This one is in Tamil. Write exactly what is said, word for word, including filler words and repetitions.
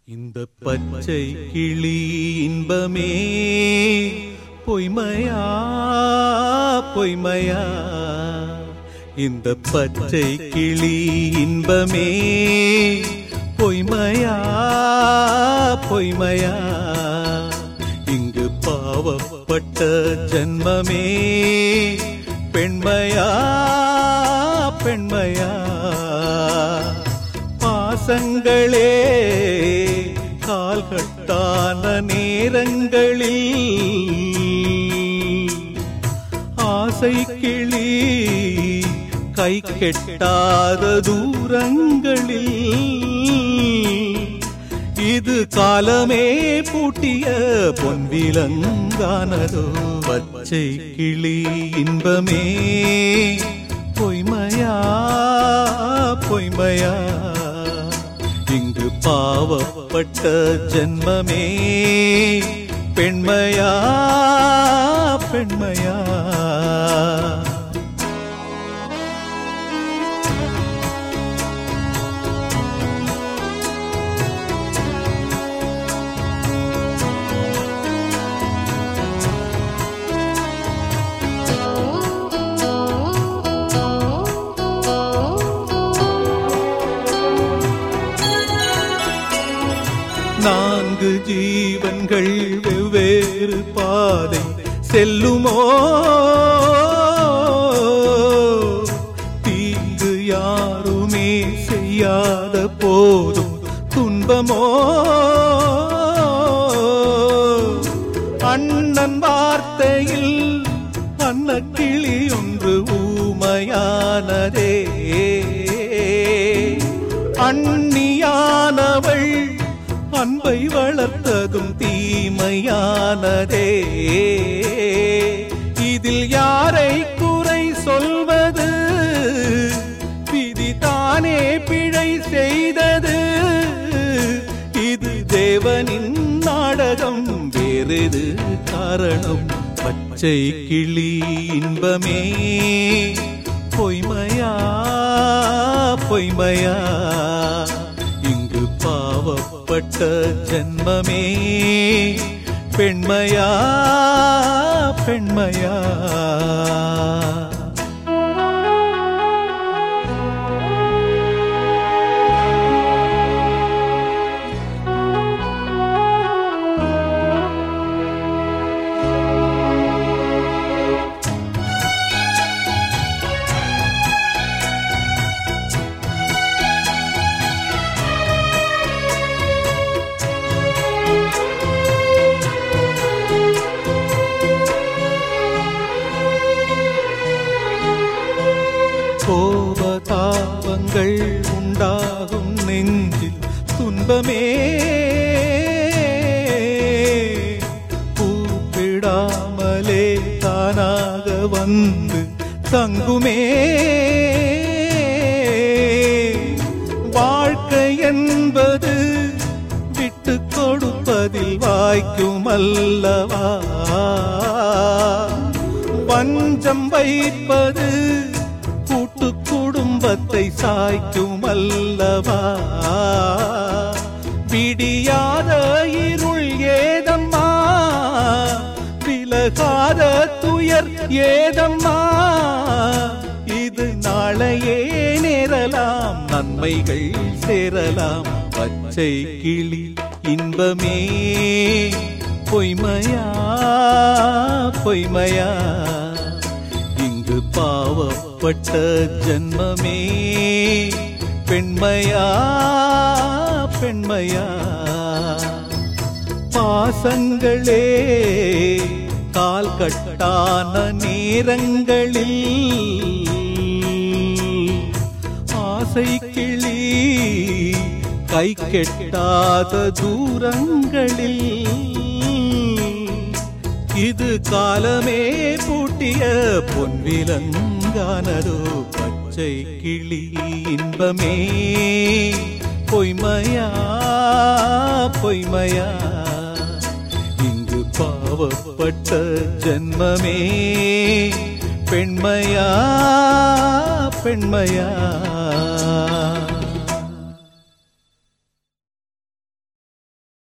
இந்த பச்சை கிளி இன்பமே பொய்மையா பொய்மையா, இந்த பச்சை கிளி இன்பமே பொய்மையா பொய்மையா, இங்கு பாவப்பட்ட ஜன்மமே பெண்மையா பெண்மையா. பாசங்களே கால்கட்டான நேரங்களில் ஆசை கிளி கை கெட்டாத தூரங்களில் இது காலமே பூட்டிய பொன்விலங்கானதோ. பச்சை கிளி இன்பமே பொய்மையா பொய்மையா, இங்கு பாவப்பட்ட ஜன்மமே பெண்மையா பெண்மையா. நான்கு ஜீவன்கள் வெவ்வேறு பாதை செல்லுமோ, தீங்கு யாருமே செய்யாத போதும் துன்பமோ. அண்ணன் வார்த்தையில் அன்னக்கிளி ஒன்று ஊமையானதே, அண்ணியானவள் அன்பை வளர்த்ததும் தீமையானதே. இதில் யாரை குறை சொல்வது, விதி தானே பிழை செய்தது. இது தேவனின் நாடகம், வேறெது காரணம். பச்சை கிளி இன்பமே பொய்மையா பொய்மையா, இங்கு பாவப்பட்ட ஜன்மமே பெண்மையா பெண்மையா. கோபதாபங்கள் உண்டாகும் நெஞ்சில் துன்பமே, கூப்பிடாமலே தானாக வந்து தங்குமே. வாழ்க்கை என்பது விட்டு கொடுப்பதில் வாய்க்கும் அல்லவா, வஞ்சம் வைப்பது கூட்டு குடும்பத்தை சாய்க்கும் அல்லவா. விடியாத இருள் ஏதம்மா, விலகாத துயர் ஏதம்மா. இது நாளையே நேரலாம், நன்மைகள் சேரலாம். பச்சை கிளி இன்பமே பொய்மையா பொய்மையா, இங்கு பாவப்பட்ட ஜன்மமே பெண்மையா பெண்மையா. பாசங்களே கால் கட்டான நேரங்களில் ஆசை கிளி கை கெட்டாத தூரங்களில் இது காலமே பூட்டிய பொன்விலங்கானதோ. பச்சை கிளி இன்பமே பொய்மையா பொய்மையா, இங்கு பாவப்பட்ட ஜன்மமே பெண்மையா பெண்மையா.